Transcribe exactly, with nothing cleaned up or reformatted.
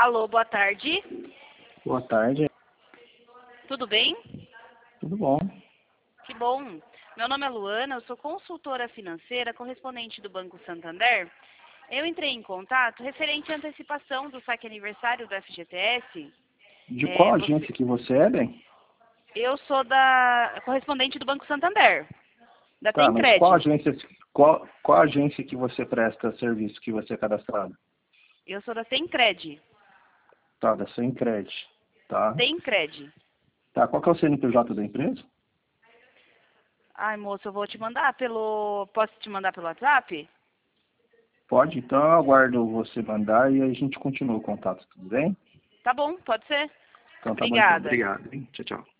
Alô, boa tarde. Boa tarde. Tudo bem? Tudo bom? Que bom. Meu nome é Luana, eu sou consultora financeira correspondente do Banco Santander. Eu entrei em contato referente à antecipação do saque aniversário do F G T S. De É, qual você- agência que você é, bem? Eu sou da correspondente do Banco Santander, da Tá, mas qual Tencred. agência, qual, qual agência que você presta serviço, que você é cadastrado? Eu sou da Tencred. Tá, da Sencred. Tá. Tencred. Tá, qual que é o C N P J da empresa? Ai, moço, eu vou te mandar pelo... Posso te mandar pelo WhatsApp? Pode, então eu aguardo você mandar e aí a gente continua o contato, tudo bem? Tá bom, pode ser. Então tá bom então, Obrigada. obrigado, hein? Tchau, tchau.